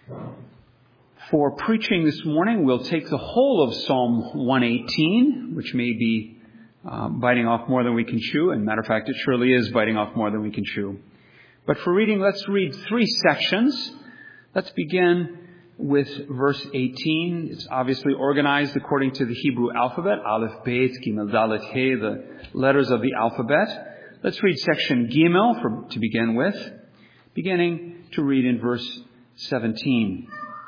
For preaching this morning, we'll take the whole of Psalm 118, which may be biting off more than we can chew. And matter of fact, it surely is biting off more than we can chew. But for reading, let's read 3 sections. Let's begin with verse 18. It's obviously organized according to the Hebrew alphabet. Aleph, Bet, Gimel, Dalet, He, the letters of the alphabet. Let's read section Gimel to begin with, beginning to read in verse 17.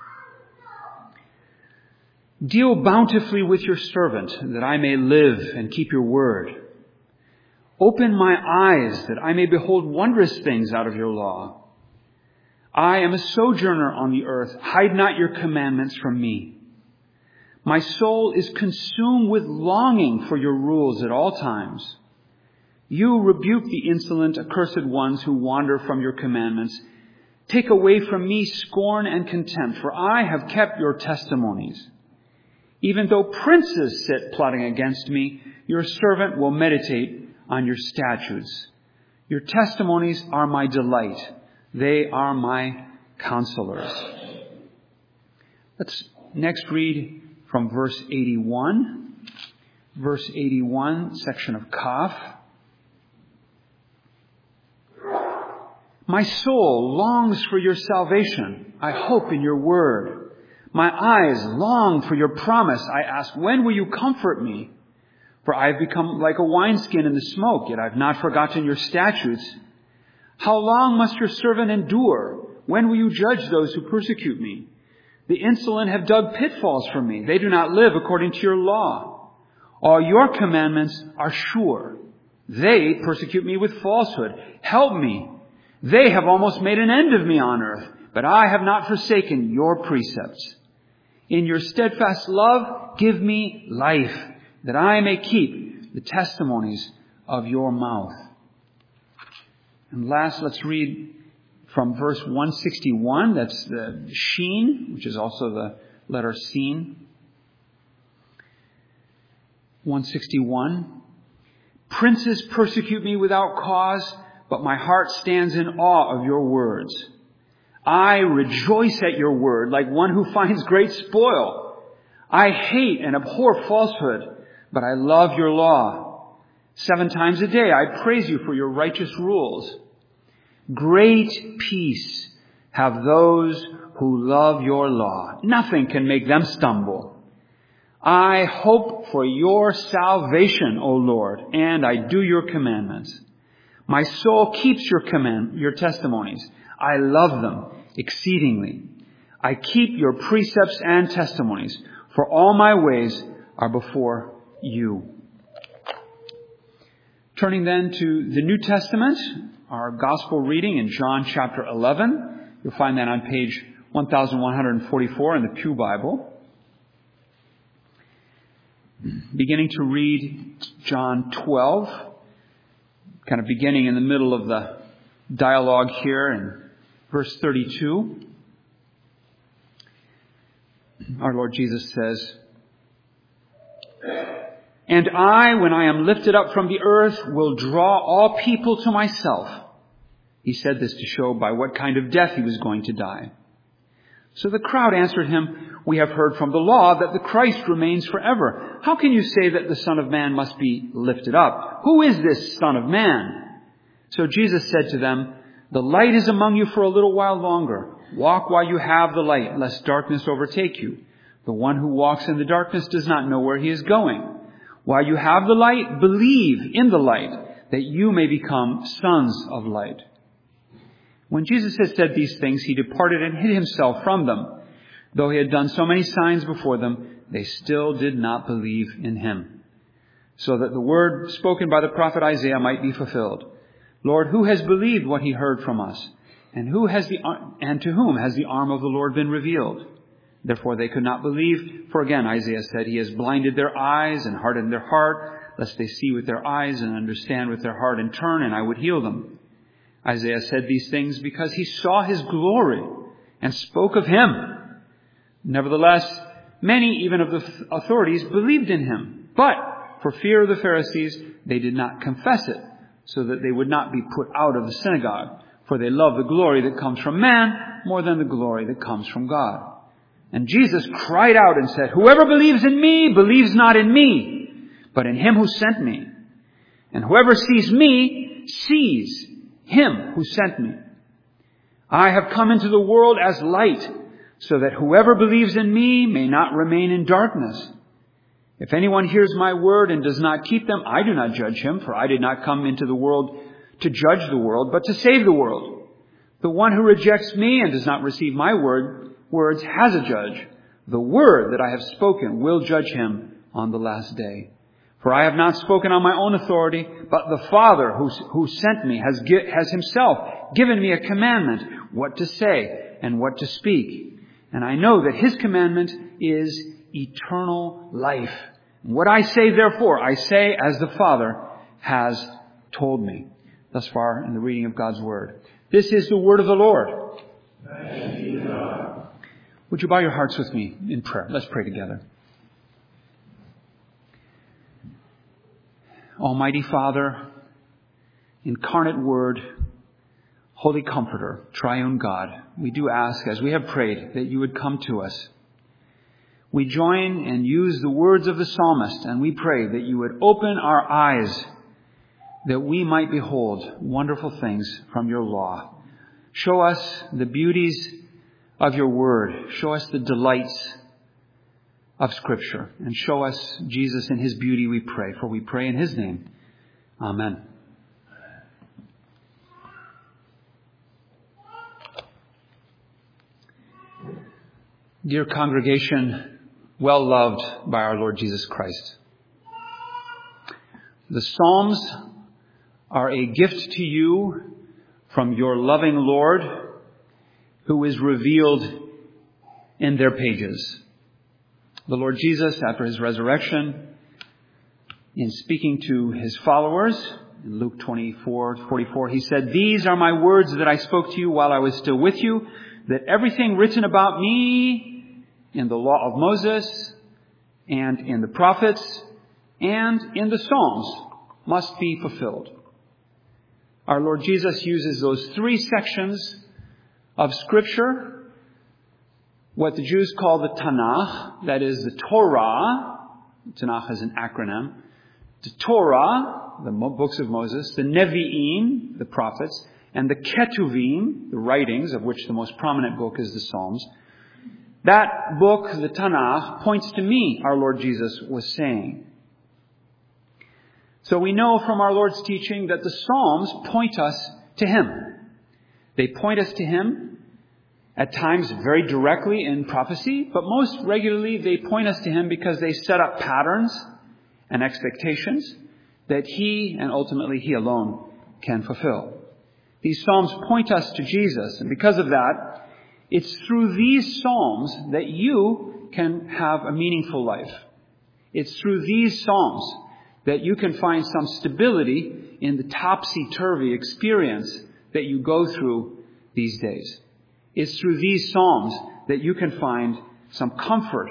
Deal bountifully with your servant, that I may live and keep your word. Open my eyes, that I may behold wondrous things out of your law. I am a sojourner on the earth. Hide not your commandments from me. My soul is consumed with longing for your rules at all times. You rebuke the insolent, accursed ones who wander from your commandments. Take away from me scorn and contempt, for I have kept your testimonies. Even though princes sit plotting against me, your servant will meditate on your statutes. Your testimonies are my delight. They are my counselors. Let's next read from verse 81. Verse 81, section of Kaf. My soul longs for your salvation. I hope in your word. My eyes long for your promise. I ask, when will you comfort me? For I have become like a wineskin in the smoke, yet I have not forgotten your statutes. How long must your servant endure? When will you judge those who persecute me? The insolent have dug pitfalls for me. They do not live according to your law. All your commandments are sure. They persecute me with falsehood. Help me. They have almost made an end of me on earth, but I have not forsaken your precepts. In your steadfast love, give me life, that I may keep the testimonies of your mouth. And last, let's read from verse 161. That's the Sheen, which is also the letter Sin. 161. Princes persecute me without cause, but my heart stands in awe of your words. I rejoice at your word like one who finds great spoil. I hate and abhor falsehood, but I love your law. 7 times a day I praise you for your righteous rules. Great peace have those who love your law. Nothing can make them stumble. I hope for your salvation, O Lord, and I do your commandments. My soul keeps your testimonies. I love them exceedingly. I keep your precepts and testimonies, for all my ways are before you. Turning then to the New Testament, our gospel reading in John chapter 11. You'll find that on page 1144 in the Pew Bible. Beginning to read John 12, kind of beginning in the middle of the dialogue here in verse 32. Our Lord Jesus says, And I, when I am lifted up from the earth, will draw all people to myself. He said this to show by what kind of death he was going to die. So the crowd answered him, We have heard from the law that the Christ remains forever. How can you say that the Son of Man must be lifted up? Who is this Son of Man? So Jesus said to them, The light is among you for a little while longer. Walk while you have the light, lest darkness overtake you. The one who walks in the darkness does not know where he is going. While you have the light, believe in the light, that you may become sons of light. When Jesus had said these things, he departed and hid himself from them. Though he had done so many signs before them, they still did not believe in him. So that the word spoken by the prophet Isaiah might be fulfilled. Lord, who has believed what he heard from us? And to whom has the arm of the Lord been revealed? Therefore they could not believe. For again, Isaiah said, He has blinded their eyes and hardened their heart, lest they see with their eyes and understand with their heart and turn, and I would heal them. Isaiah said these things because he saw his glory and spoke of him. Nevertheless, many even of the authorities believed in him. But for fear of the Pharisees, they did not confess it, so that they would not be put out of the synagogue. for they love the glory that comes from man more than the glory that comes from God. And Jesus cried out and said, whoever believes in me believes not in me, but in him who sent me. And whoever sees me sees him who sent me. I have come into the world as light, so that whoever believes in me may not remain in darkness. If anyone hears my word and does not keep them, I do not judge him, for I did not come into the world to judge the world, but to save the world. The one who rejects me and does not receive my words has a judge. The word that I have spoken will judge him on the last day. For I have not spoken on my own authority, but the Father who sent me has himself given me a commandment, what to say and what to speak. And I know that his commandment is eternal life. What I say, therefore, I say as the Father has told me. Thus far in the reading of God's Word. This is the word of the Lord. Thanks be to God. Would you bow your hearts with me in prayer? Let's pray together. Almighty Father, incarnate Word, Holy Comforter, Triune God, we do ask, as we have prayed, that you would come to us. We join and use the words of the psalmist, and we pray that you would open our eyes that we might behold wonderful things from your law. Show us the beauties of your word. Show us the delights of Scripture. And show us Jesus in his beauty, we pray. For we pray in his name. Amen. Dear congregation, well loved by our Lord Jesus Christ, the Psalms are a gift to you from your loving Lord, who is revealed in their pages. The Lord Jesus, after his resurrection, in speaking to his followers, in Luke 24:44, he said, these are my words that I spoke to you while I was still with you, that everything written about me in the law of Moses and in the prophets and in the Psalms must be fulfilled. Our Lord Jesus uses those three sections of Scripture, what the Jews call the Tanakh, that is the Torah. Tanakh is an acronym. The Torah, the books of Moses, the Nevi'im, the prophets, and the Ketuvim, the writings, of which the most prominent book is the Psalms. That book, the Tanakh, points to me, our Lord Jesus was saying. So we know from our Lord's teaching that the Psalms point us to him. They point us to him, at times very directly in prophecy, but most regularly they point us to him because they set up patterns and expectations that he, and ultimately he alone, can fulfill. These Psalms point us to Jesus, and because of that, it's through these Psalms that you can have a meaningful life. It's through these Psalms that you can find some stability in the topsy-turvy experience that you go through these days. It's through these Psalms that you can find some comfort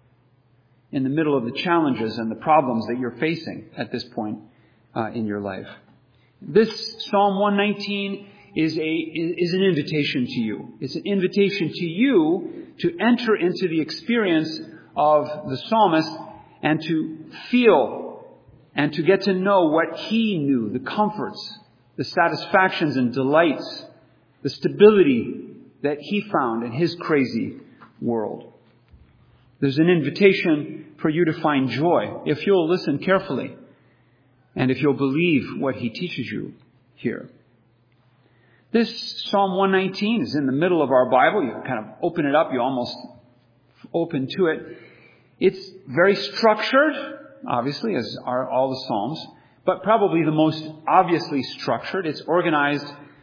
in the middle of the challenges and the problems that you're facing at this point in your life. This Psalm 119 is an invitation to you. It's an invitation to you to enter into the experience of the psalmist and to feel and to get to know what he knew, the comforts, the satisfactions and delights, the stability that he found in his crazy world. There's an invitation for you to find joy if you'll listen carefully and if you'll believe what he teaches you here. This Psalm 119 is in the middle of our Bible. You kind of open it up, you almost open to it. It's very structured, obviously, as are all the Psalms, but probably the most obviously structured. It's organized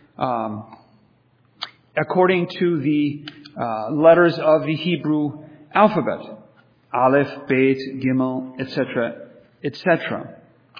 according to the letters of the Hebrew alphabet. Aleph, Bet, Gimel, etc., etc.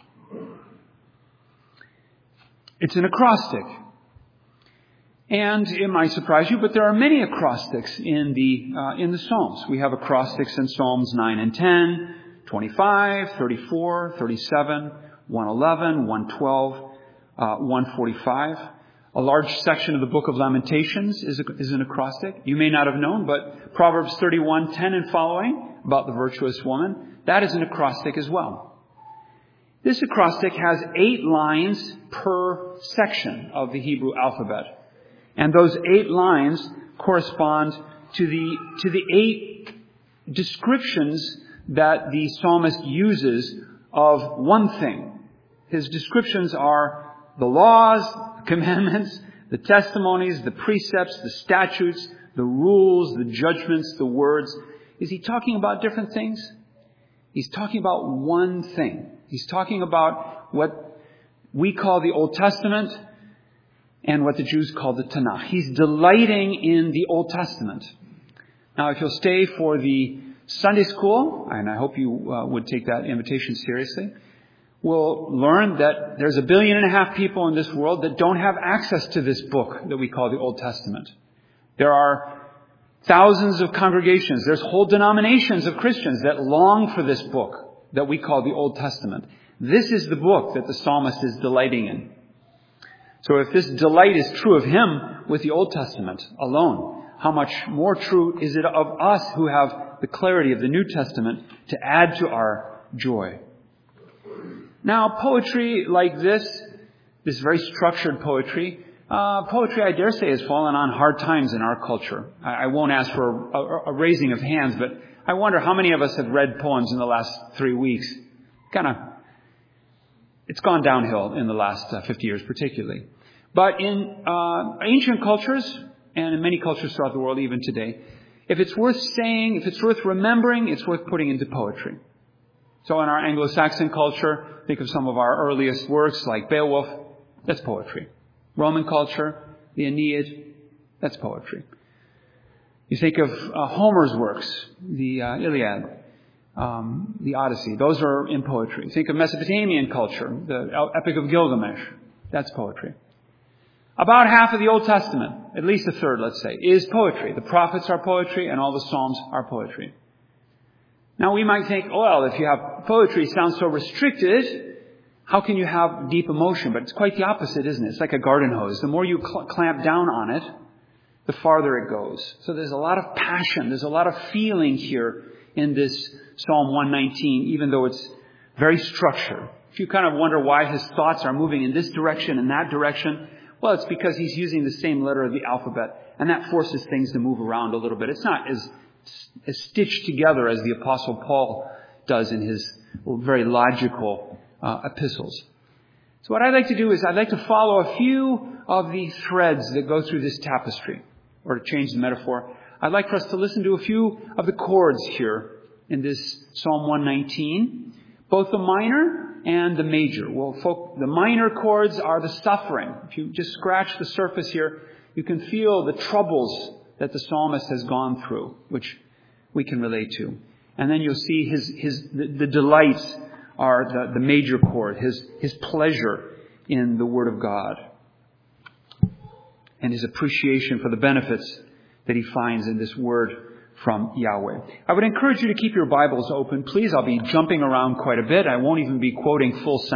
It's an acrostic. And it might surprise you, but there are many acrostics in the Psalms. We have acrostics in Psalms 9 and 10, 25, 34, 37, 111, 112, 145. A large section of the book of Lamentations is an acrostic. You may not have known, but Proverbs 31:10 and following, about the virtuous woman, that is an acrostic as well. This acrostic has 8 lines per section of the Hebrew alphabet. And those 8 lines correspond to the 8 descriptions that the psalmist uses of one thing. His descriptions are the laws, commandments, the testimonies, the precepts, the statutes, the rules, the judgments, the words. Is he talking about different things? He's talking about one thing. He's talking about what we call the Old Testament and what the Jews call the Tanakh. He's delighting in the Old Testament. Now, if you'll stay for the Sunday school, and I hope you would take that invitation seriously, we'll learn that there's 1.5 billion people in this world that don't have access to this book that we call the Old Testament. There are thousands of congregations. There's whole denominations of Christians that long for this book that we call the Old Testament. This is the book that the psalmist is delighting in. So if this delight is true of him with the Old Testament alone, how much more true is it of us who have the clarity of the New Testament to add to our joy? Now, poetry like this very structured poetry, I dare say, has fallen on hard times in our culture. I won't ask for a raising of hands, but I wonder how many of us have read poems in the last 3 weeks. It's gone downhill in the last 50 years particularly. But in ancient cultures, and in many cultures throughout the world, even today, if it's worth saying, if it's worth remembering, it's worth putting into poetry. So in our Anglo-Saxon culture, think of some of our earliest works like Beowulf, that's poetry. Roman culture, the Aeneid, that's poetry. You think of Homer's works, the Iliad, the Odyssey, those are in poetry. Think of Mesopotamian culture, the Epic of Gilgamesh, that's poetry. About half of the Old Testament, at least a third, let's say, is poetry. The prophets are poetry and all the Psalms are poetry. Now we might think, well, if you have poetry, it sounds so restricted, how can you have deep emotion? But it's quite the opposite, isn't it? It's like a garden hose. The more you clamp down on it, the farther it goes. So there's a lot of passion, there's a lot of feeling here in this Psalm 119, even though it's very structured. If you kind of wonder why his thoughts are moving in this direction and that direction, well, it's because he's using the same letter of the alphabet, and that forces things to move around a little bit. It's not as stitched together as the Apostle Paul does in his very logical epistles. So what I'd like to do is I'd like to follow a few of the threads that go through this tapestry. Or to change the metaphor, I'd like for us to listen to a few of the chords here in this Psalm 119, both the minor and the major. Well, the minor chords are the suffering. If you just scratch the surface here, you can feel the troubles that the psalmist has gone through, which we can relate to. And then you'll see the delights are the major chord, his pleasure in the Word of God, and his appreciation for the benefits that he finds in this Word from Yahweh. I would encourage you to keep your Bibles open. Please, I'll be jumping around quite a bit. I won't even be quoting full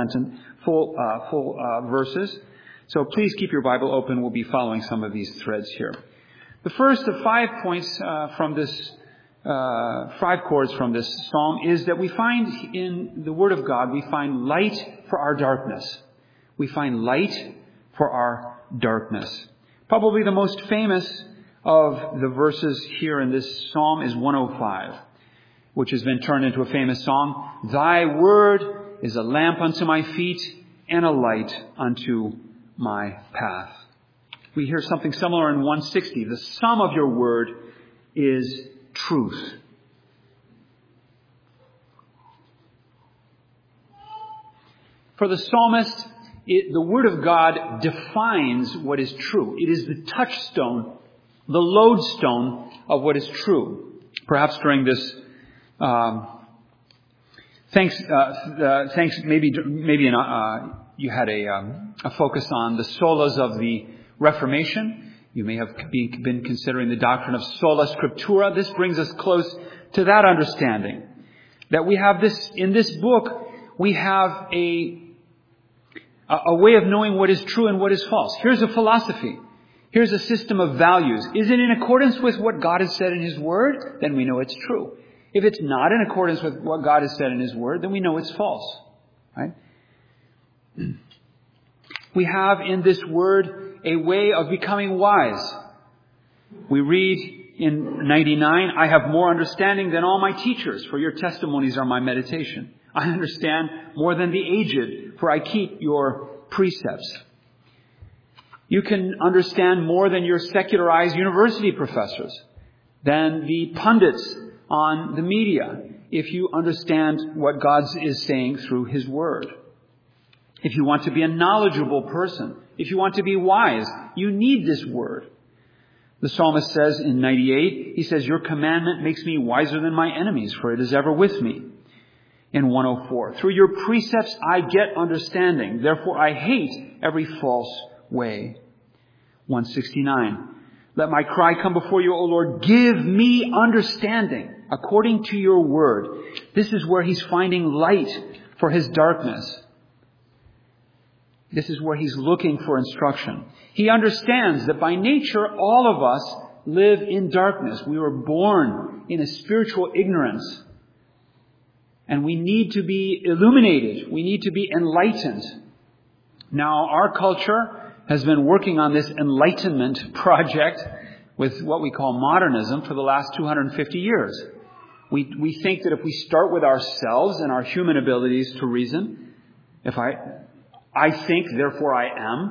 verses. So please keep your Bible open. We'll be following some of these threads here. The first of 5 points from this, 5 chords from this psalm is that we find in the Word of God, we find light for our darkness. We find light for our darkness. Probably the most famous of the verses here in this psalm is 105, which has been turned into a famous song. Thy word is a lamp unto my feet and a light unto my path. We hear something similar in 160. The sum of your word is truth. For the psalmist, the word of God defines what is true. It is the touchstone, the lodestone of what is true. Perhaps during this, you had a focus on the solas of the Reformation. You may have been considering the doctrine of sola scriptura. This brings us close to that understanding. That we have this, in this book, we have a way of knowing what is true and what is false. Here's a philosophy. Here's a system of values. Is it in accordance with what God has said in His Word? Then we know it's true. If it's not in accordance with what God has said in His Word, then we know it's false. Right? We have in this Word a way of becoming wise. We read in 99, I have more understanding than all my teachers, for your testimonies are my meditation. I understand more than the aged, for I keep your precepts. You can understand more than your secularized university professors, than the pundits on the media, if you understand what God is saying through His Word. If you want to be a knowledgeable person, if you want to be wise, you need this Word. The psalmist says in 98, he says, your commandment makes me wiser than my enemies, for it is ever with me. In 104, through your precepts I get understanding, therefore I hate every false way. 169, let my cry come before you, O Lord, give me understanding according to your word. This is where he's finding light for his darkness. This is where he's looking for instruction. He understands that by nature all of us live in darkness. We were born in a spiritual ignorance. And we need to be illuminated. We need to be enlightened. Now, our culture has been working on this enlightenment project with what we call modernism for the last 250 years. We think that if we start with ourselves and our human abilities to reason, if I think, therefore I am.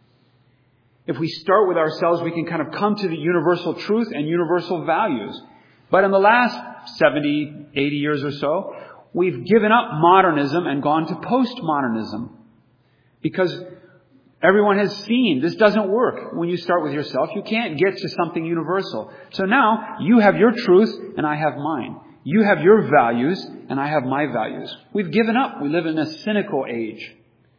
If we start with ourselves, we can kind of come to the universal truth and universal values. But in the last 70, 80 years or so, we've given up modernism and gone to postmodernism. Because everyone has seen this doesn't work. When you start with yourself, you can't get to something universal. So now you have your truth and I have mine. You have your values and I have my values. We've given up. We live in a cynical age.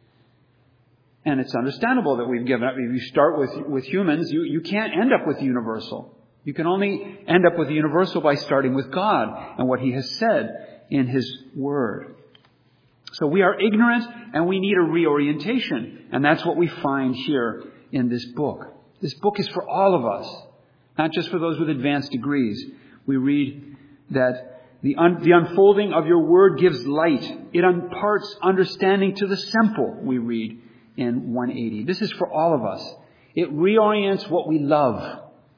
And it's understandable that we've given up. If you start with humans, you can't end up with the universal. You can only end up with the universal by starting with God and what He has said in His Word. So we are ignorant and we need a reorientation. And that's what we find here in this book. This book is for all of us, not just for those with advanced degrees. We read that the unfolding of your Word gives light. It imparts understanding to the simple, we read in 180. This is for all of us. It reorients what we love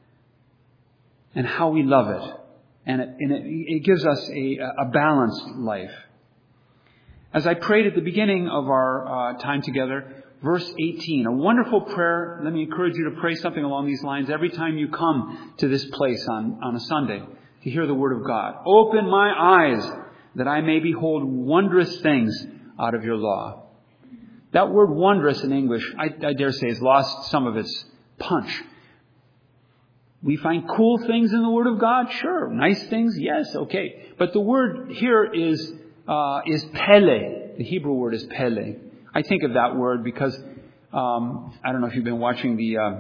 and how we love it. And it gives us a balanced life. As I prayed at the beginning of our time together, verse 18, a wonderful prayer. Let me encourage you to pray something along these lines every time you come to this place on a Sunday to hear the Word of God. Open my eyes that I may behold wondrous things out of your law. That word wondrous in English, I dare say, has lost some of its punch. We find cool things in the Word of God, sure. Nice things, yes, okay. But the word here is pele. The Hebrew word is pele. I think of that word because I don't know if you've been watching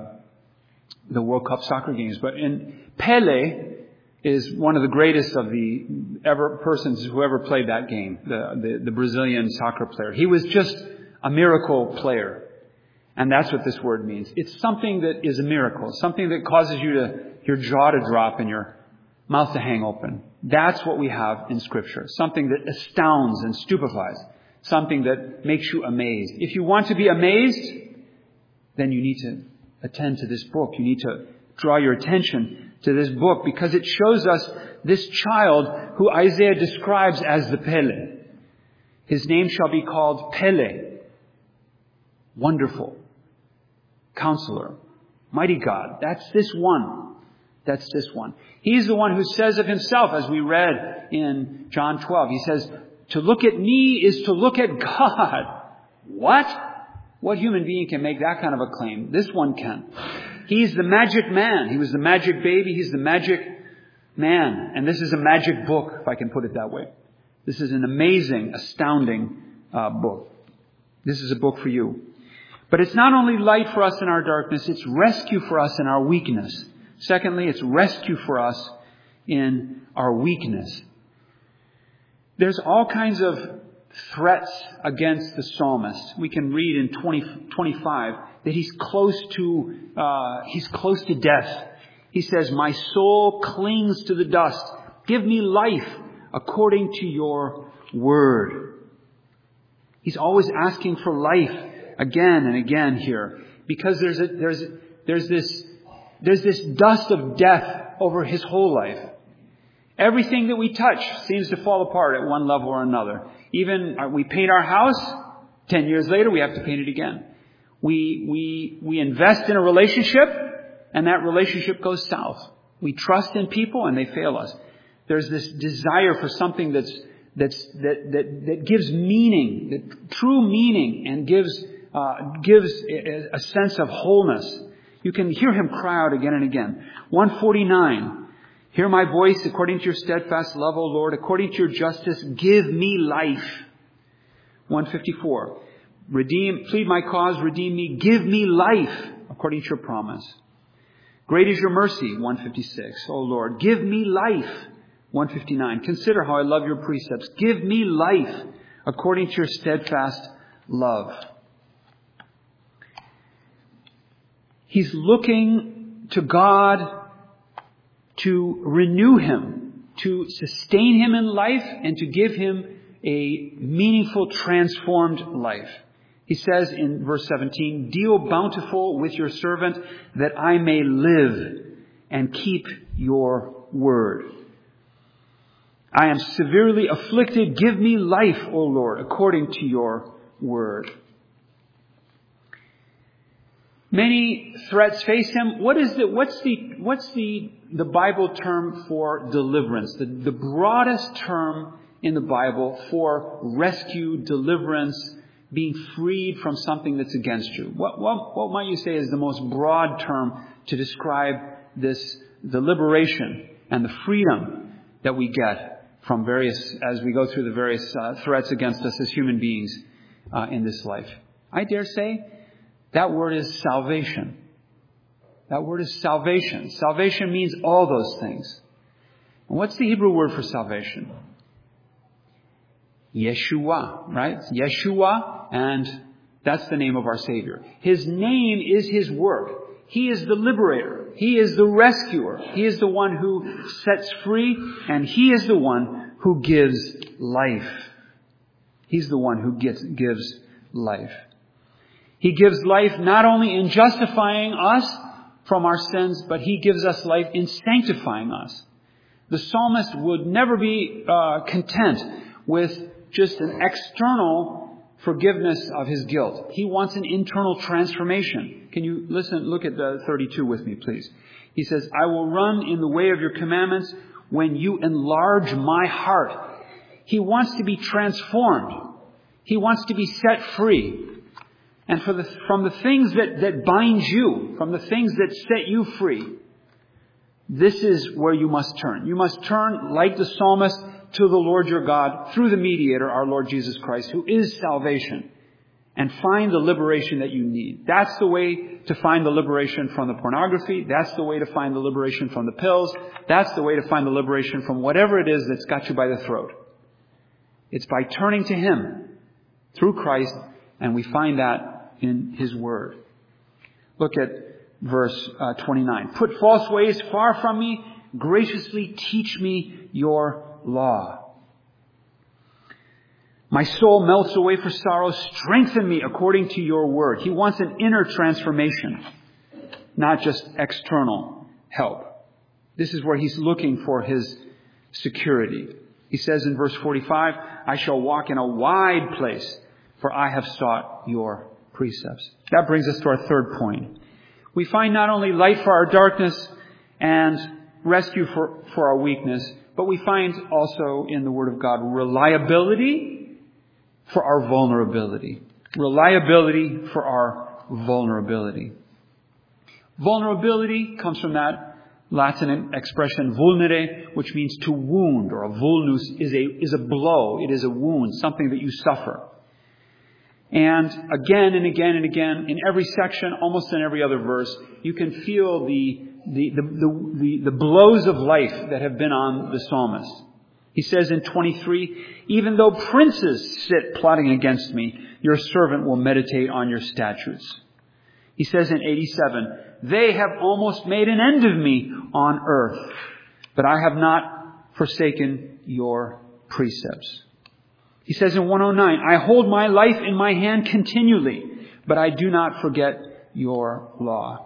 the World Cup soccer games, but Pele is one of the greatest of the persons who ever played that game. The Brazilian soccer player. He was just a miracle player. And that's what this word means. It's something that is a miracle. Something that causes your jaw to drop and your mouth to hang open. That's what we have in Scripture. Something that astounds and stupefies. Something that makes you amazed. If you want to be amazed, then you need to attend to this book. You need to draw your attention to this book because it shows us this child who Isaiah describes as the Pele. His name shall be called Pele. Wonderful. Counselor. Mighty God. That's this one. That's this one. He's the one who says of himself, as we read in John 12, he says, to look at me is to look at God. What? What human being can make that kind of a claim? This one can. He's the magic man. He was the magic baby. He's the magic man. And this is a magic book, if I can put it that way. This is an amazing, astounding book. This is a book for you. But it's not only light for us in our darkness, it's rescue for us in our weakness. Secondly, it's rescue for us in our weakness. There's all kinds of threats against the psalmist. We can read in 25 that he's close to death. He says, "My soul clings to the dust. Give me life according to your word." He's always asking for life again and again here, because there's this dust of death over his whole life. Everything that we touch seems to fall apart at one level or another. Even we paint our house, 10 years later we have to paint it again. We invest in a relationship, and that relationship goes south. We trust in people and they fail us. There's this desire for something that gives meaning, that true meaning, and gives a sense of wholeness. You can hear him cry out again and again. 149. "Hear my voice according to your steadfast love, O Lord. According to your justice, give me life." 154. "Plead my cause, redeem me. Give me life according to your promise." "Great is your mercy." 156. "O Lord, give me life." 159. "Consider how I love your precepts. Give me life according to your steadfast love." He's looking to God to renew him, to sustain him in life, and to give him a meaningful, transformed life. He says in verse 17, "Deal bountiful with your servant, that I may live and keep your word. I am severely afflicted. Give me life, O Lord, according to your word." Many threats face him. What's the Bible term for deliverance? The broadest term in the Bible for rescue, deliverance, being freed from something that's against you. What might you say is the most broad term to describe the liberation and the freedom that we get from as we go through the various threats against us as human beings in this life? I dare say that word is salvation. That word is salvation. Salvation means all those things. And what's the Hebrew word for salvation? Yeshua, right? Yeshua, and that's the name of our Savior. His name is his work. He is the liberator. He is the rescuer. He is the one who sets free, and he is the one who gives life. He's the one who gives life. He gives life not only in justifying us from our sins, but he gives us life in sanctifying us. The psalmist would never be content with just an external forgiveness of his guilt. He wants an internal transformation. Can you look at 32 with me, please. He says, "I will run in the way of your commandments when you enlarge my heart." He wants to be transformed. He wants to be set free. And from the things that bind you, from the things that set you free, this is where you must turn. You must turn, like the psalmist, to the Lord your God through the mediator, our Lord Jesus Christ, who is salvation, and find the liberation that you need. That's the way to find the liberation from the pornography. That's the way to find the liberation from the pills. That's the way to find the liberation from whatever it is that's got you by the throat. It's by turning to him through Christ, and we find that in his word. Look at verse 29. "Put false ways far from me. Graciously teach me your law. My soul melts away for sorrow. Strengthen me according to your word." He wants an inner transformation, not just external help. This is where he's looking for his security. He says in verse 45, "I shall walk in a wide place, for I have sought your precepts." That brings us to our third point. We find not only light for our darkness and rescue for our weakness, but we find also in the Word of God reliability for our vulnerability. Reliability for our vulnerability. Vulnerability comes from that Latin expression vulnere, which means to wound, or a vulnus is a blow. It is a wound, something that you suffer. And again and again and again, in every section, almost in every other verse, you can feel the blows of life that have been on the psalmist. He says in 23, even though princes sit plotting against me, your servant will meditate on your statutes. He says in 87, they have almost made an end of me on earth, but I have not forsaken your precepts. He says in 109, I hold my life in my hand continually, but I do not forget your law.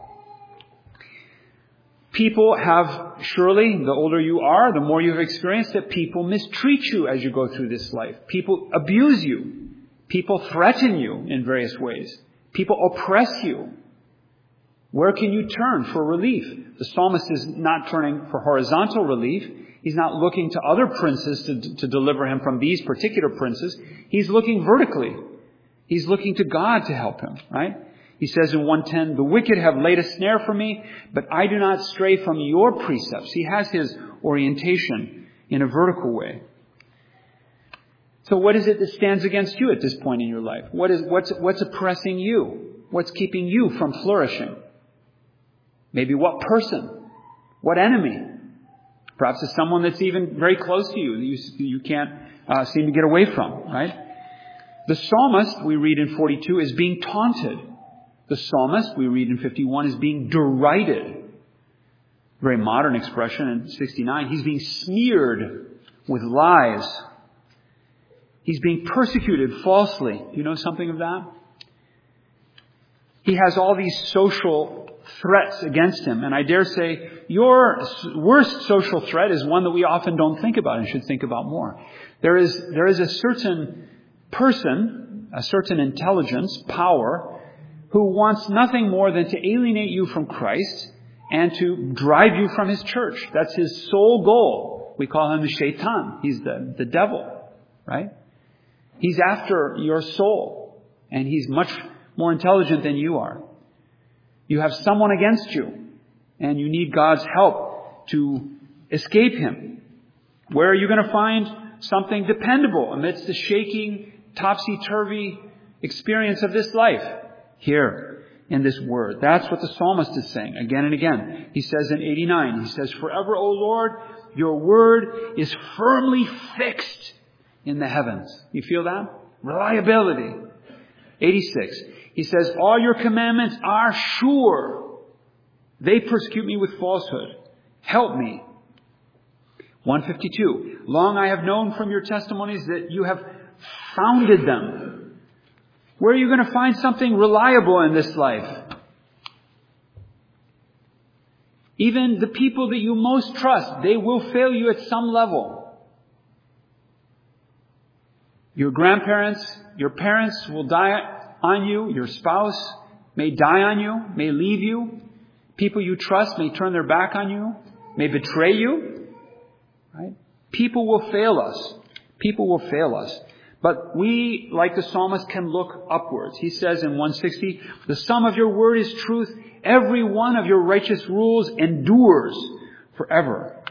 People have, surely, the older you are, the more you've experienced it, people mistreat you as you go through this life. People abuse you. People threaten you in various ways. People oppress you. Where can you turn for relief? The psalmist is not turning for horizontal relief. He's not looking to other princes to deliver him from these particular princes. He's looking vertically. He's looking to God to help him, right? He says in 110, the wicked have laid a snare for me, but I do not stray from your precepts. He has his orientation in a vertical way. So what is it that stands against you at this point in your life? What's oppressing you? What's keeping you from flourishing? Maybe what person? What enemy? Perhaps it's someone that's even very close to you that you can't seem to get away from, right? The psalmist, we read in 42, is being taunted. The psalmist, we read in 51, is being derided. Very modern expression in 69. He's being smeared with lies. He's being persecuted falsely. Do you know something of that? He has all these social threats against him. And I dare say your worst social threat is one that we often don't think about and should think about more. There is a certain person, a certain intelligence, power, who wants nothing more than to alienate you from Christ and to drive you from His church. That's his sole goal. We call him the Shaitan. He's the devil, right? He's after your soul, and he's much more intelligent than you are. You have someone against you, and you need God's help to escape him. Where are you going to find something dependable amidst the shaking, topsy-turvy experience of this life? Here, in this word. That's what the psalmist is saying again and again. He says in 89, he says, forever, O Lord, your word is firmly fixed in the heavens. You feel that? Reliability. 86, he says, all your commandments are sure. They persecute me with falsehood. Help me. 152, long I have known from your testimonies that you have founded them. Where are you going to find something reliable in this life? Even the people that you most trust, they will fail you at some level. Your grandparents, your parents will die on you. Your spouse may die on you, may leave you. People you trust may turn their back on you, may betray you. Right? People will fail us. People will fail us. But we, like the psalmist, can look upwards. He says in 160, the sum of your word is truth. Every one of your righteous rules endures forever.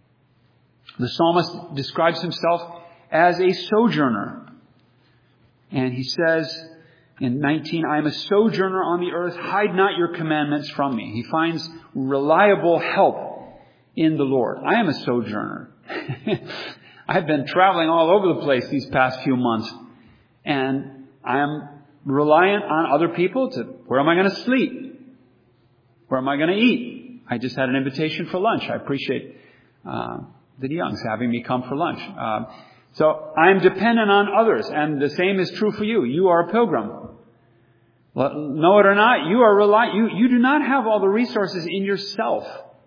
The psalmist describes himself as a sojourner. And he says in 19, I am a sojourner on the earth. Hide not your commandments from me. He finds reliable help in the Lord. I am a sojourner. I've been traveling all over the place these past few months, and I am reliant on other people to, where am I going to sleep? Where am I going to eat? I just had an invitation for lunch. I appreciate the Youngs having me come for lunch. So I'm dependent on others, and the same is true for you. You are a pilgrim. Know it or not, you are reliant. You do not have all the resources in yourself.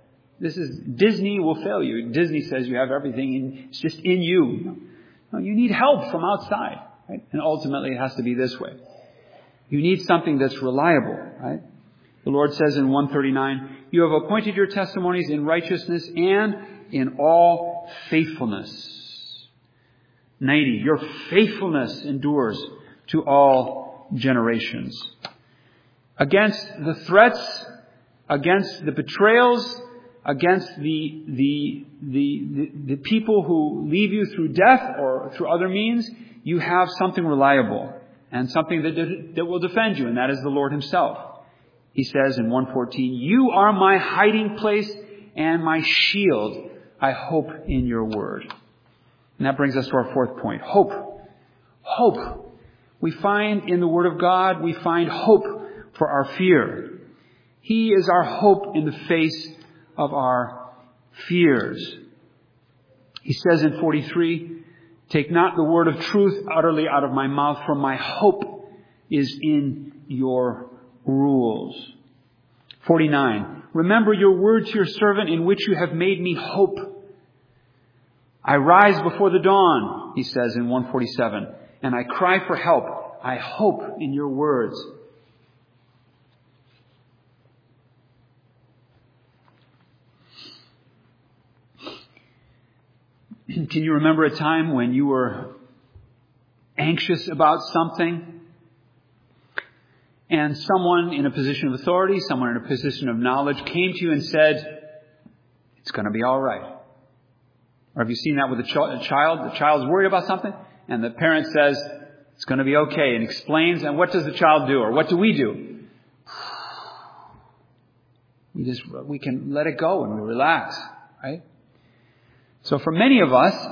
Disney will fail you. Disney says you have everything, it's just in you. No, you need help from outside, right? And ultimately it has to be this way. You need something that's reliable, right? The Lord says in 139, you have appointed your testimonies in righteousness and in all faithfulness. 90, your faithfulness endures to all generations. Against the threats, against the betrayals, against the people who leave you through death or through other means, you have something reliable and something that will defend you, and that is the Lord Himself. He says in 114, you are my hiding place and my shield. I hope in your word. And that brings us to our fourth point. Hope. Hope. We find in the Word of God, we find hope for our fear. He is our hope in the face of our fears. He says in 43, take not the word of truth utterly out of my mouth, for my hope is in your rules. 49, remember your word to your servant in which you have made me hope. I rise before the dawn, he says in 147, and I cry for help. I hope in your words. Can you remember a time when you were anxious about something and someone in a position of authority, someone in a position of knowledge came to you and said, it's going to be all right? Or have you seen that with a child? The child's worried about something and the parent says, it's going to be okay, and explains, and what does the child do? Or what do? We can let it go and we relax, right? So for many of us,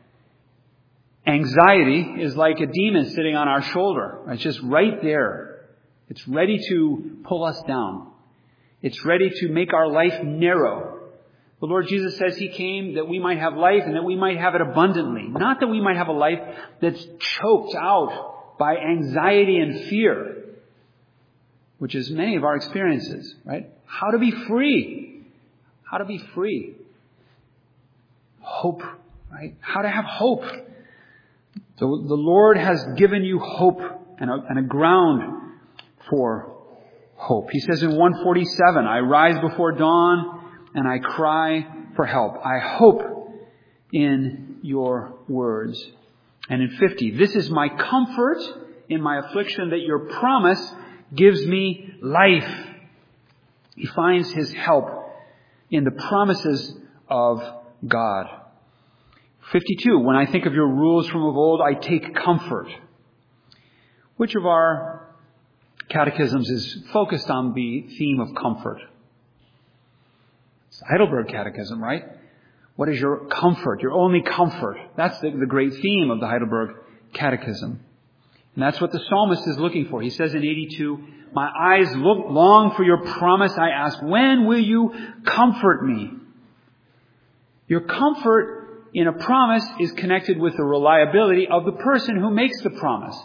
anxiety is like a demon sitting on our shoulder. It's just right there. It's ready to pull us down. It's ready to make our life narrow. The Lord Jesus says He came that we might have life and that we might have it abundantly. Not that we might have a life that's choked out by anxiety and fear, which is many of our experiences, right? How to be free. How to be free. Hope, right? How to have hope. So the Lord has given you hope and a ground for hope. He says in 147, I rise before dawn and I cry for help. I hope in your words. And in 50, this is my comfort in my affliction, that your promise gives me life. He finds his help in the promises of God. 52, when I think of your rules from of old, I take comfort. Which of our catechisms is focused on the theme of comfort? It's the Heidelberg Catechism, right? What is your comfort, your only comfort? That's the great theme of the Heidelberg Catechism. And that's what the psalmist is looking for. He says in 82, my eyes long for your promise. I ask, when will you comfort me? Your comfort in a promise is connected with the reliability of the person who makes the promise.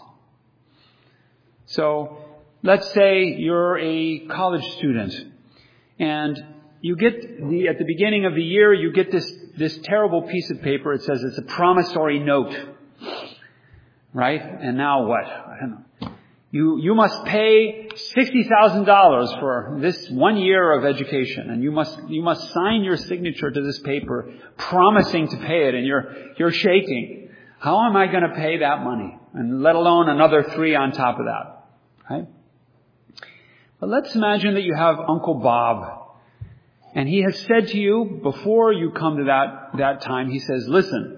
So, let's say you're a college student and you get at the beginning of the year, you get this terrible piece of paper. It says it's a promissory note. Right? And now what? I don't know. You must pay $60,000 for this 1 year of education, and you must sign your signature to this paper, promising to pay it, and you're shaking. How am I going to pay that money? And let alone another 3 on top of that. Right? But let's imagine that you have Uncle Bob, and he has said to you before you come to that time, he says, listen,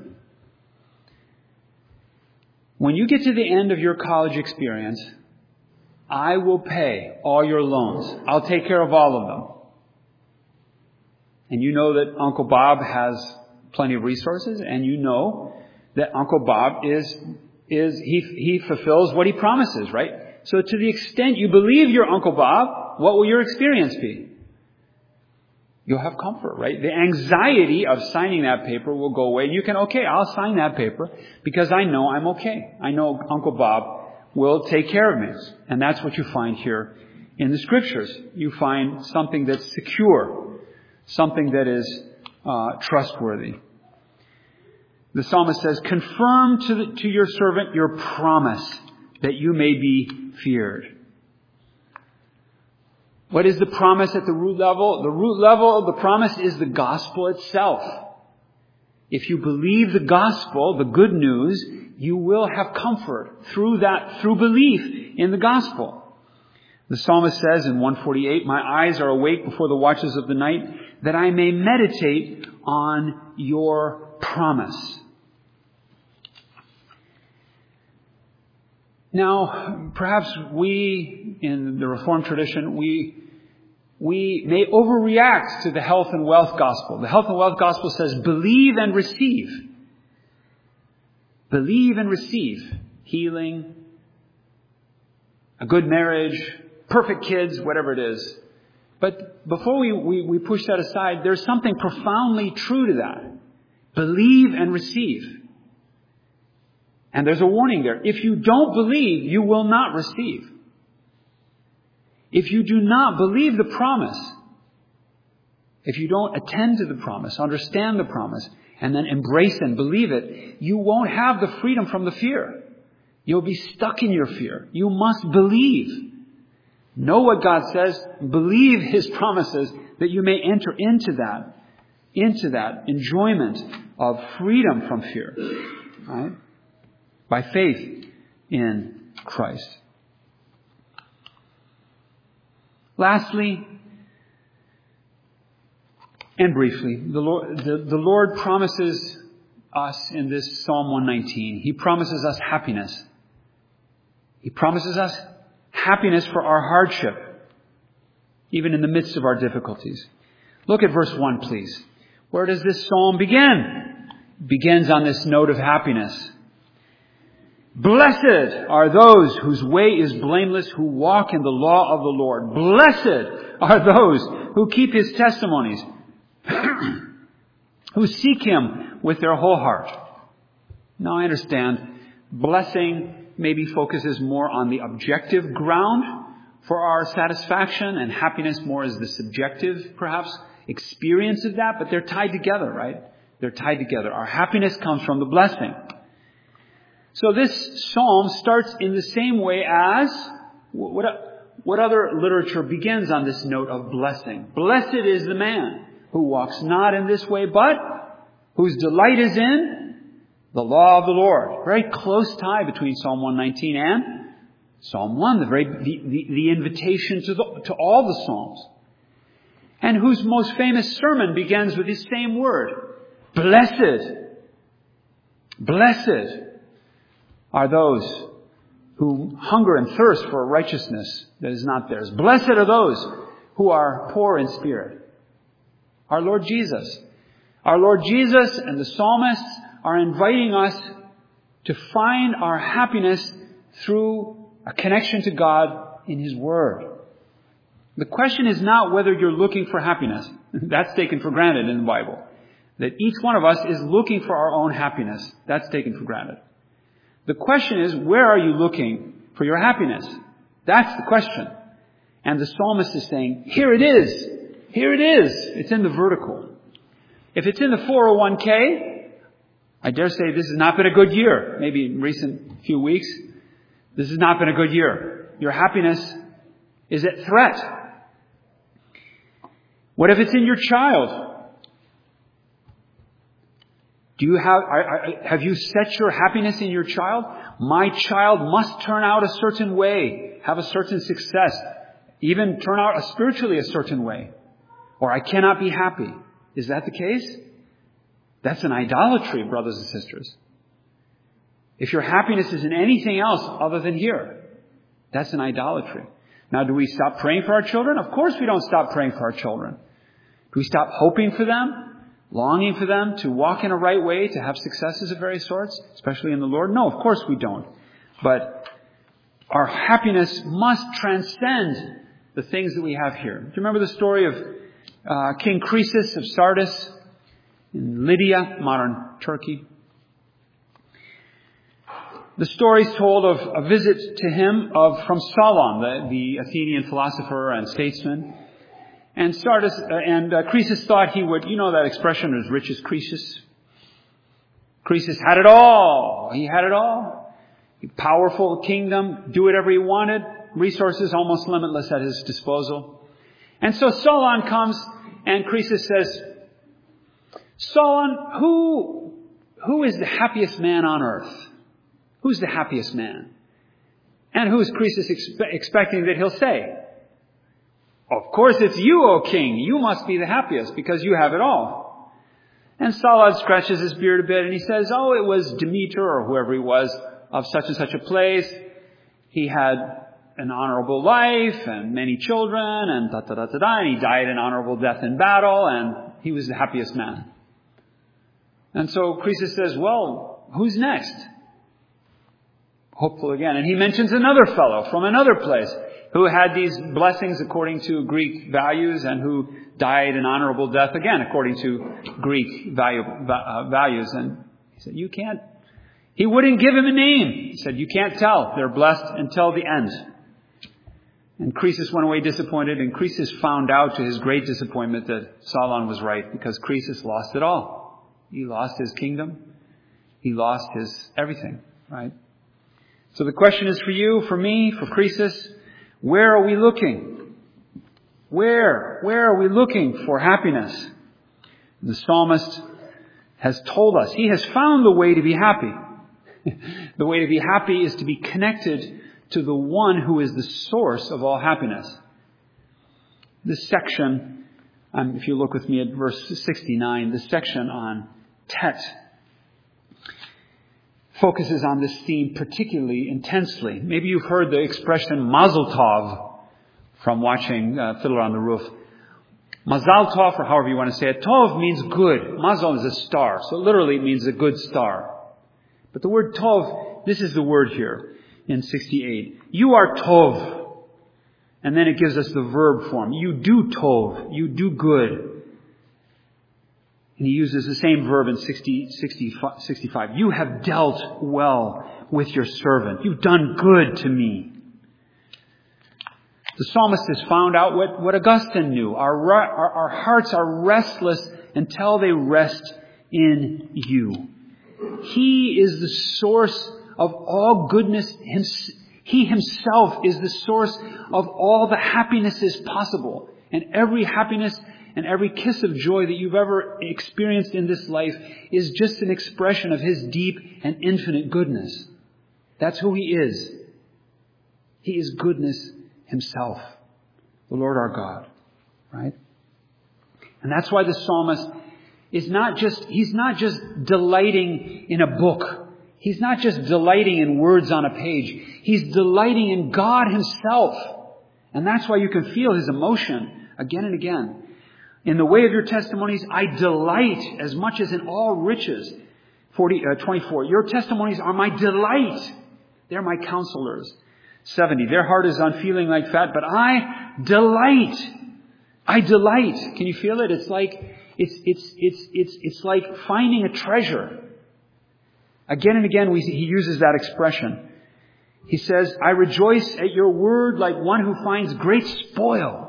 when you get to the end of your college experience, I will pay all your loans. I'll take care of all of them. And you know that Uncle Bob has plenty of resources, and you know that Uncle Bob he fulfills what he promises, right? So to the extent you believe your Uncle Bob, what will your experience be? You'll have comfort, right? The anxiety of signing that paper will go away. You can, I'll sign that paper because I know I'm okay. I know Uncle Bob will take care of me. And that's what you find here in the Scriptures. You find something that's secure, something that is trustworthy. The psalmist says, confirm to your servant your promise that you may be feared. What is the promise at the root level? The root level of the promise is the gospel itself. If you believe the gospel, the good news, you will have comfort through belief in the gospel. The psalmist says in 148, my eyes are awake before the watches of the night, that I may meditate on your promise. Now, perhaps we, in the Reformed tradition, we may overreact to the health and wealth gospel. The health and wealth gospel says, believe and receive. believe and receive healing, a good marriage, perfect kids, whatever it is. But before we push that aside, there's something profoundly true to that. Believe and receive. And there's a warning there. If you don't believe, you will not receive. If you do not believe the promise, if you don't attend to the promise, understand the promise, and then embrace and believe it, you won't have the freedom from the fear. You'll be stuck in your fear. You must believe. Know what God says. Believe His promises that you may enter into that enjoyment of freedom from fear. Right? By faith in Christ. Lastly, and briefly, the Lord promises us in this Psalm 119, He promises us happiness. He promises us happiness for our hardship, even in the midst of our difficulties. Look at verse 1, please. Where does this psalm begin? It begins on this note of happiness. Blessed are those whose way is blameless, who walk in the law of the Lord. Blessed are those who keep His testimonies, who seek Him with their whole heart. Now I understand blessing maybe focuses more on the objective ground for our satisfaction, and happiness more as the subjective, perhaps, experience of that, but they're tied together, right? They're tied together. Our happiness comes from the blessing. So this psalm starts in the same way as what other literature begins on this note of blessing. Blessed is the man who walks not in this way, but whose delight is in the law of the Lord. Very close tie between Psalm 119 and Psalm 1, the invitation to all the Psalms. And whose most famous sermon begins with this same word. Blessed. Blessed are those who hunger and thirst for a righteousness that is not theirs. Blessed are those who are poor in spirit. Our Lord Jesus. Our Lord Jesus and the psalmists are inviting us to find our happiness through a connection to God in His Word. The question is not whether you're looking for happiness. That's taken for granted in the Bible. That each one of us is looking for our own happiness. That's taken for granted. The question is, where are you looking for your happiness? That's the question. And the psalmist is saying, here it is. Here it is. It's in the vertical. If it's in the 401k, I dare say this has not been a good year. Maybe in recent few weeks, this has not been a good year. Your happiness is at threat. What if it's in your child? Have you set your happiness in your child? My child must turn out a certain way, have a certain success, even turn out spiritually a certain way, or I cannot be happy. Is that the case? That's an idolatry, brothers and sisters. If your happiness is in anything else other than here, that's an idolatry. Now, do we stop praying for our children? Of course we don't stop praying for our children. Do we stop hoping for them? Longing for them to walk in a right way, to have successes of various sorts, especially in the Lord? No, of course we don't. But our happiness must transcend the things that we have here. Do you remember the story of King Croesus of Sardis in Lydia, modern Turkey? The story is told of a visit to him from Solon, the Athenian philosopher and statesman. And Croesus thought he would, you know that expression, as rich as Croesus. Croesus had it all. He had it all. Powerful kingdom, do whatever he wanted. Resources almost limitless at his disposal. And so Solon comes and Croesus says, Solon, who is the happiest man on earth? Who's the happiest man? And who is Croesus expecting that he'll say? Of course it's you, O king. You must be the happiest because you have it all. And Solon scratches his beard a bit and he says, oh, it was Demeter or whoever he was of such and such a place. He had an honorable life and many children and and he died an honorable death in battle and he was the happiest man. And so Croesus says, well, who's next? Hopeful again. And he mentions another fellow from another place who had these blessings according to Greek values and who died an honorable death again according to Greek values. And he said, you can't. He wouldn't give him a name. He said, you can't tell. They're blessed until the end. And Croesus went away disappointed, and Croesus found out to his great disappointment that Solon was right, because Croesus lost it all. He lost his kingdom. He lost his everything, right? So the question is for you, for me, for Croesus, where are we looking? Where are we looking for happiness? The psalmist has told us. He has found the way to be happy. The way to be happy is to be connected to the one who is the source of all happiness. This section, if you look with me at verse 69, this section on Tet focuses on this theme particularly intensely. Maybe you've heard the expression Mazel Tov from watching Fiddler on the Roof. Mazal Tov, or however you want to say it. Tov means good. Mazel is a star, so literally it means a good star. But the word Tov, this is the word here in 68. You are Tov. And then it gives us the verb form. You do Tov. You do good. And he uses the same verb in 65. You have dealt well with your servant. You've done good to me. The psalmist has found out what Augustine knew. Our hearts are restless until they rest in you. He is the source of all goodness. He himself is the source of all the happinesses possible. And every happiness and every kiss of joy that you've ever experienced in this life is just an expression of his deep and infinite goodness. That's who he is. He is goodness himself, the Lord our God, right? And that's why the psalmist he's not just delighting in a book. He's not just delighting in words on a page. He's delighting in God himself. And that's why you can feel his emotion again and again. In the way of your testimonies, I delight as much as in all riches. 24. Your testimonies are my delight. They're my counselors. 70. Their heart is unfeeling like fat, but I delight. I delight. Can you feel it? It's like finding a treasure. Again and again, he uses that expression. He says, I rejoice at your word like one who finds great spoil.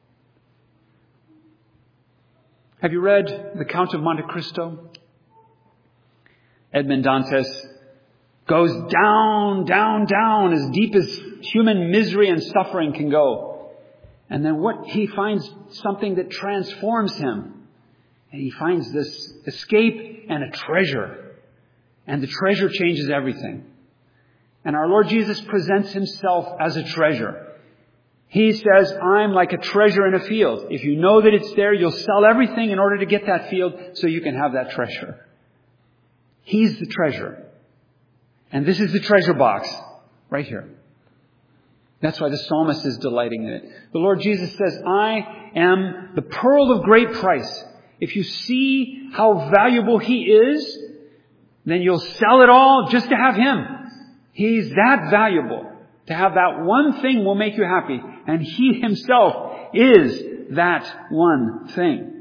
Have you read The Count of Monte Cristo? Edmond Dantes goes down, down, down, as deep as human misery and suffering can go. And then he finds something that transforms him. And he finds this escape and a treasure. And the treasure changes everything. And our Lord Jesus presents himself as a treasure. He says, I'm like a treasure in a field. If you know that it's there, you'll sell everything in order to get that field so you can have that treasure. He's the treasure. And this is the treasure box right here. That's why the psalmist is delighting in it. The Lord Jesus says, I am the pearl of great price. If you see how valuable he is, then you'll sell it all just to have him. He's that valuable. To have that one thing will make you happy. And he himself is that one thing.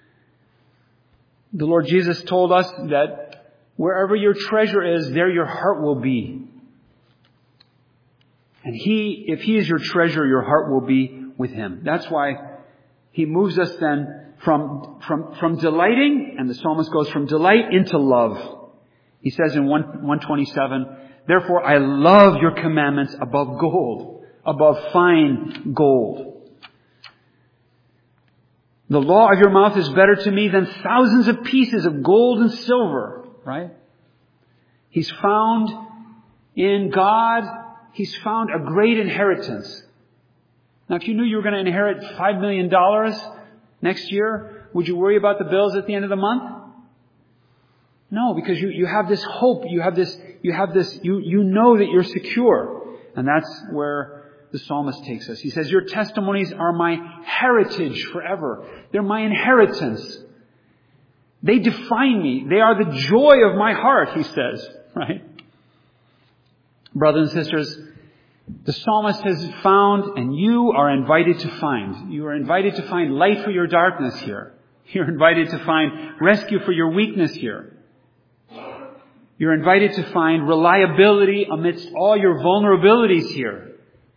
The Lord Jesus told us that wherever your treasure is, there your heart will be. And if he is your treasure, your heart will be with him. That's why he moves us then from delighting, and the psalmist goes from delight into love. He says in 127, therefore I love your commandments above gold, above fine gold. The law of your mouth is better to me than thousands of pieces of gold and silver, right? He's found in God, he's found a great inheritance. Now, if you knew you were going to inherit $5 million next year, would you worry about the bills at the end of the month? No, because you have this hope, you know that you're secure. And that's where the psalmist takes us. He says, your testimonies are my heritage forever. They're my inheritance. They define me. They are the joy of my heart, he says, right? Brothers and sisters, the psalmist has found, and you are invited to find. You are invited to find light for your darkness here. You're invited to find rescue for your weakness here. You're invited to find reliability amidst all your vulnerabilities here.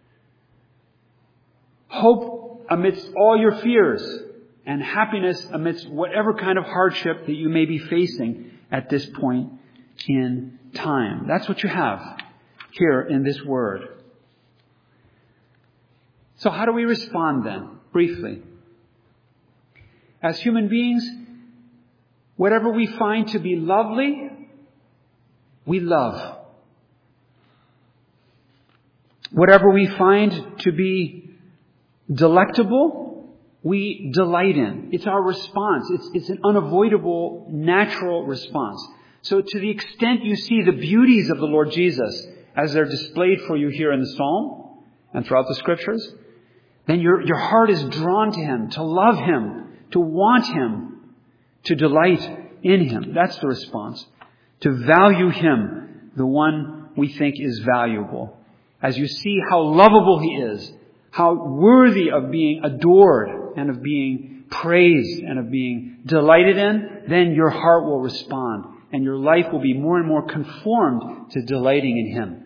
Hope amidst all your fears. And happiness amidst whatever kind of hardship that you may be facing at this point in time. That's what you have here in this word. So how do we respond then? Briefly. As human beings, whatever we find to be lovely, we love. Whatever we find to be delectable, we delight in. It's our response. It's an unavoidable, natural response. So to the extent you see the beauties of the Lord Jesus as they're displayed for you here in the Psalm and throughout the Scriptures, then your heart is drawn to Him, to love Him, to want Him, to delight in Him. That's the response. To value Him, the one we think is valuable. As you see how lovable He is, how worthy of being adored and of being praised and of being delighted in, then your heart will respond and your life will be more and more conformed to delighting in Him.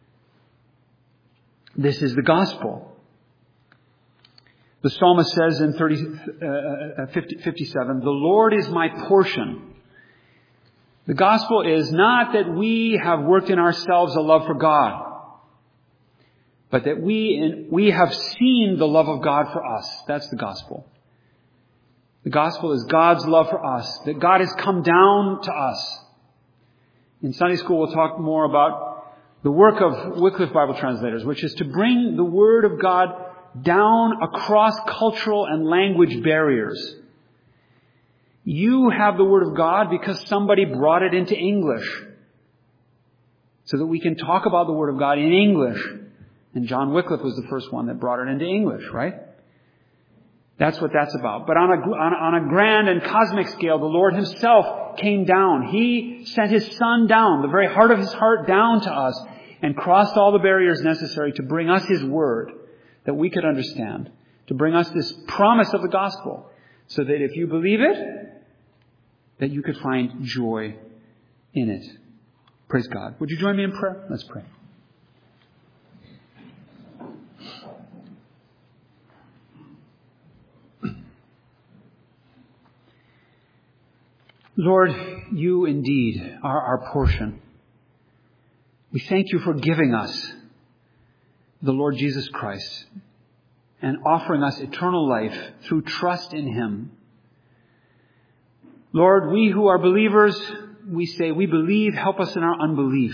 This is the gospel. The psalmist says in 57, the Lord is my portion. The gospel is not that we have worked in ourselves a love for God, but that we have seen the love of God for us. That's the gospel. The gospel is God's love for us, that God has come down to us. In Sunday school, we'll talk more about the work of Wycliffe Bible Translators, which is to bring the Word of God down across cultural and language barriers. You have the Word of God because somebody brought it into English, so that we can talk about the Word of God in English. And John Wycliffe was the first one that brought it into English, right? That's what that's about. But on a grand and cosmic scale, the Lord Himself came down. He sent His Son down, the very heart of His heart, down to us, and crossed all the barriers necessary to bring us His Word that we could understand, to bring us this promise of the gospel, so that if you believe it, that you could find joy in it. Praise God. Would you join me in prayer? Let's pray. Lord, You indeed are our portion. We thank You for giving us the Lord Jesus Christ and offering us eternal life through trust in Him. Lord, we who are believers, we say we believe, help us in our unbelief.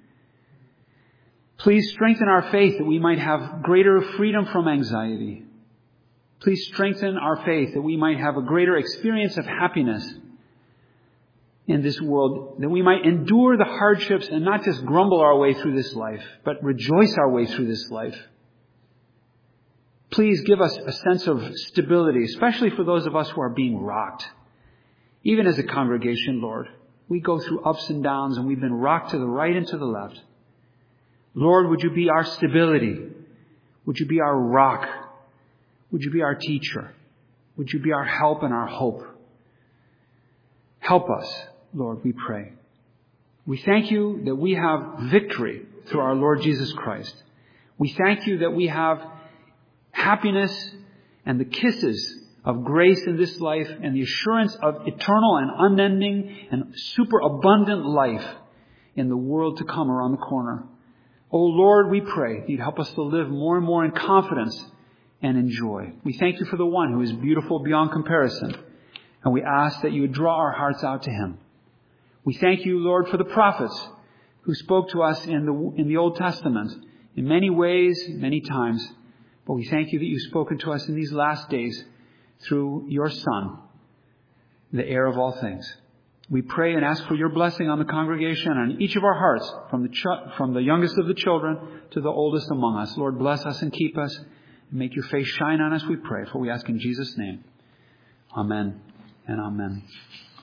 Please strengthen our faith that we might have greater freedom from anxiety. Please strengthen our faith that we might have a greater experience of happiness in this world, that we might endure the hardships and not just grumble our way through this life, but rejoice our way through this life. Please give us a sense of stability, especially for those of us who are being rocked. Even as a congregation, Lord, we go through ups and downs and we've been rocked to the right and to the left. Lord, would You be our stability? Would You be our rock? Would You be our teacher? Would You be our help and our hope? Help us, Lord, we pray. We thank You that we have victory through our Lord Jesus Christ. We thank You that we have happiness and the kisses of grace in this life and the assurance of eternal and unending and superabundant life in the world to come around the corner. Oh Lord, we pray that You'd help us to live more and more in confidence and in joy. We thank You for the one who is beautiful beyond comparison. And we ask that You would draw our hearts out to Him. We thank You, Lord, for the prophets who spoke to us in the Old Testament in many ways, many times. But we thank You that You've spoken to us in these last days through Your Son, the heir of all things. We pray and ask for Your blessing on the congregation and on each of our hearts, from the youngest of the children to the oldest among us. Lord, bless us and keep us, and make Your face shine on us, we pray. For we ask in Jesus' name. Amen and amen.